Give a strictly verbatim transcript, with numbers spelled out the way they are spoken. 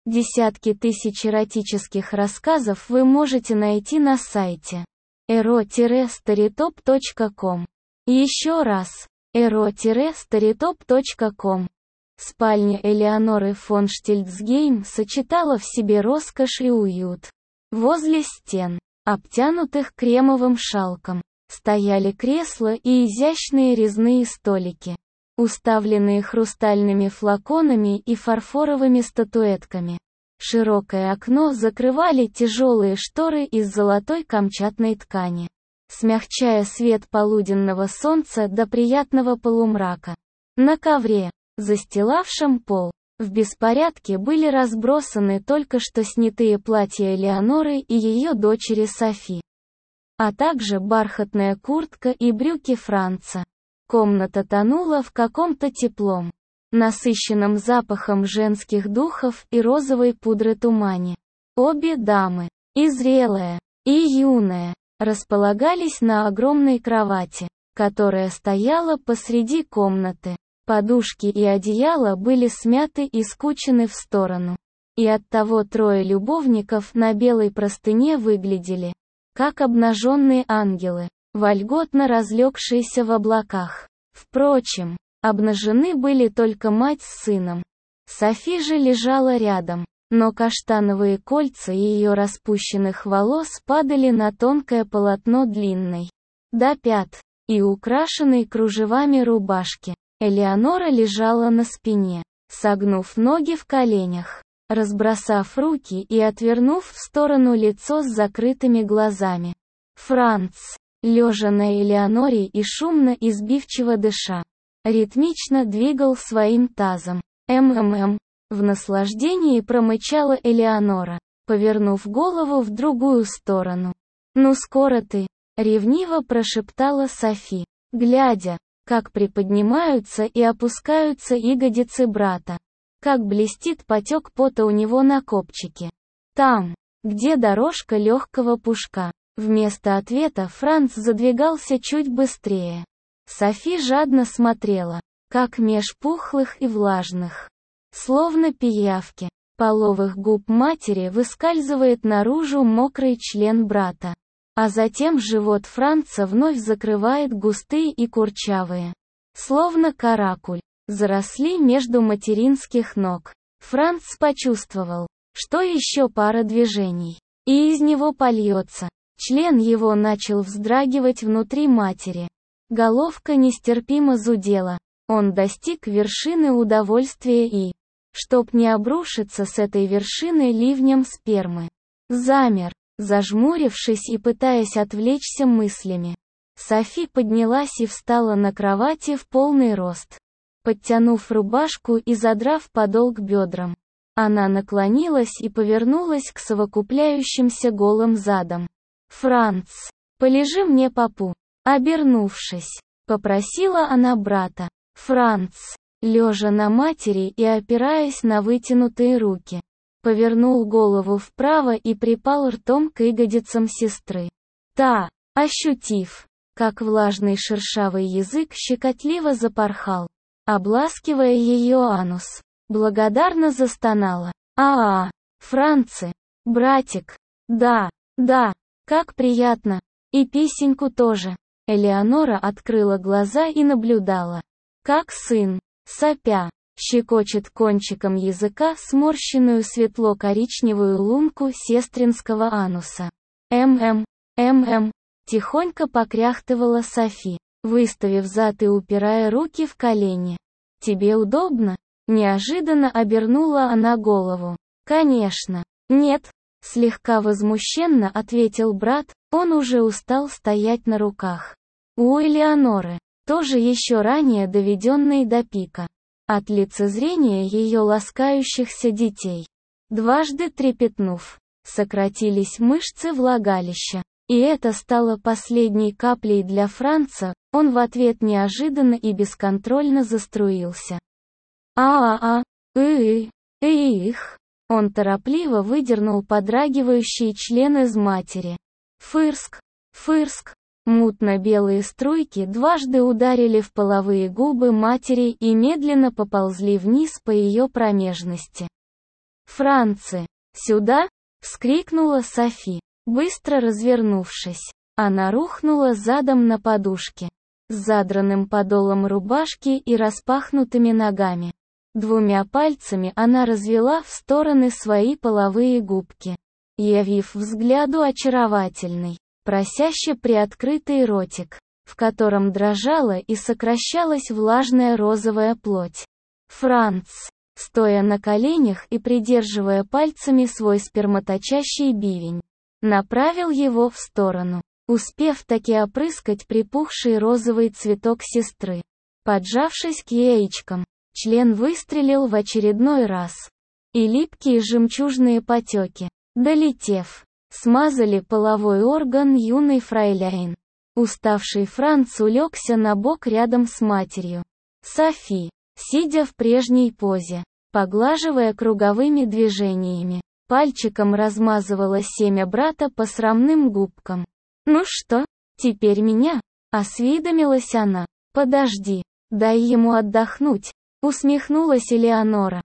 Десятки тысяч эротических рассказов вы можете найти на сайте эро старитоп точка ком. Еще раз, эро старитоп точка ком. Спальня Элеоноры фон Штильцгейм сочетала в себе роскошь и уют. Возле стен, обтянутых кремовым шелком, стояли кресла и изящные резные столики, уставленные хрустальными флаконами и фарфоровыми статуэтками. Широкое окно закрывали тяжелые шторы из золотой камчатной ткани, смягчая свет полуденного солнца до приятного полумрака. На ковре, застилавшем пол, в беспорядке были разбросаны только что снятые платья Элеоноры и ее дочери Софи, а также бархатная куртка и брюки Франца. Комната тонула в каком-то теплом, насыщенном запахом женских духов и розовой пудры тумане. Обе дамы, и зрелая, и юная, располагались на огромной кровати, которая стояла посреди комнаты. Подушки и одеяла были смяты и скучены в сторону. И оттого трое любовников на белой простыне выглядели как обнаженные ангелы, вольготно разлегшиеся в облаках. Впрочем, обнажены были только мать с сыном. Софи же лежала рядом, но каштановые кольца ее распущенных волос падали на тонкое полотно длинной до пят и украшенной кружевами рубашки. Элеонора лежала на спине, согнув ноги в коленях, разбросав руки и отвернув в сторону лицо с закрытыми глазами. Франц, лежа на Элеоноре и шумно и сбивчиво дыша, ритмично двигал своим тазом. «М-м-м», в наслаждении промычала Элеонора, повернув голову в другую сторону. «Ну скоро ты», — ревниво прошептала Софи, глядя, как приподнимаются и опускаются ягодицы брата, как блестит потек пота у него на копчике. Там, где дорожка легкого пушка. Вместо ответа Франц задвигался чуть быстрее. Софи жадно смотрела, как меж пухлых и влажных, словно пиявки, половых губ матери выскальзывает наружу мокрый член брата. А затем живот Франца вновь закрывает густые и курчавые, словно каракуль, заросли между материнских ног. Франц почувствовал, что еще пара движений, и из него польется. Член его начал вздрагивать внутри матери. Головка нестерпимо зудела. Он достиг вершины удовольствия и, чтоб не обрушиться с этой вершины ливнем спермы, замер, зажмурившись и пытаясь отвлечься мыслями. Софи поднялась и встала на кровати в полный рост, подтянув рубашку и задрав подол к бедрам. Она наклонилась и повернулась к совокупляющимся голым задам. «Франц, полежи мне попу». Обернувшись, попросила она брата. Франц, лежа на матери и опираясь на вытянутые руки, повернул голову вправо и припал ртом к ягодицам сестры. Та, ощутив, как влажный шершавый язык щекотливо запорхал, обласкивая ее анус, благодарно застонала. «А-а, Франце, братик, да, да, как приятно, и писеньку тоже». Элеонора открыла глаза и наблюдала, как сын, сопя, щекочет кончиком языка сморщенную светло-коричневую лунку сестринского ануса. «М-м, м-м», тихонько покряхтывала Софи, выставив зад и упирая руки в колени. «Тебе удобно?» Неожиданно обернула она голову. «Конечно. Нет», слегка возмущенно ответил брат, он уже устал стоять на руках. У Элеоноры, тоже еще ранее доведенной до пика, от лицезрения ее ласкающихся детей, дважды трепетнув, сократились мышцы влагалища, и это стало последней каплей для Франца, он в ответ неожиданно и бесконтрольно заструился. «А-а-а, и-и, и-их». Он торопливо выдернул подрагивающий член из матери. Фырск, фырск. Мутно-белые струйки дважды ударили в половые губы матери и медленно поползли вниз по ее промежности. «Франци! Сюда!» — вскрикнула Софи. Быстро развернувшись, она рухнула задом на подушке, с задранным подолом рубашки и распахнутыми ногами. Двумя пальцами она развела в стороны свои половые губки, явив взгляду очаровательный, просяще приоткрытый ротик, в котором дрожала и сокращалась влажная розовая плоть. Франц, стоя на коленях и придерживая пальцами свой сперматочащий бивень, направил его в сторону, успев таки опрыскать припухший розовый цветок сестры. Поджавшись к яичкам, член выстрелил в очередной раз. И липкие жемчужные потеки, долетев, смазали половой орган юной фрайляйн. Уставший Франц улегся на бок рядом с матерью. Софи, сидя в прежней позе, поглаживая круговыми движениями, пальчиком размазывала семя брата по срамным губкам. «Ну что, теперь меня?» — осведомилась она. «Подожди, дай ему отдохнуть», — усмехнулась Элеонора.